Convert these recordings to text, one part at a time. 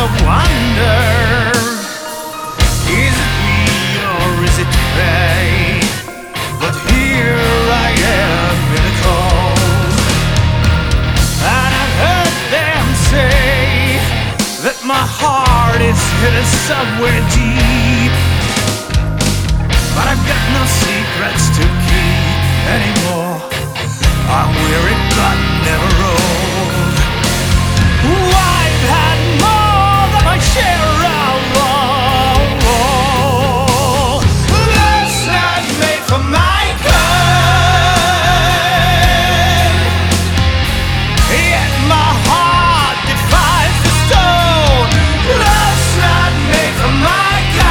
of wonder. Is it me or is it fate? But here I am in the cold, and I've heard them say that my heart is hidden somewhere deep. But I've got no secrets to keep anymore. I'm weary but never old. I've had more than my share of all. Love's not made for my kind, yet my heart defies the stone. Love's not made for my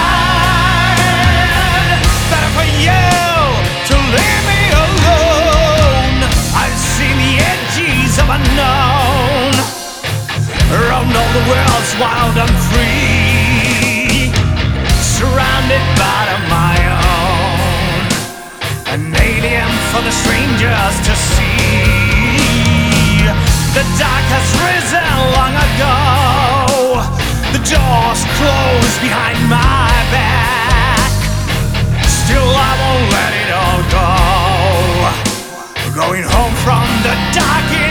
kind. Better for you to leave me alone. I've seen the edges of unknown, roamed all the world's wild and free, surrounded by my own, an alien for the strangers to see. The dark has risen long ago, the doors closed behind my back. Still I won't let it all go, going home from the dark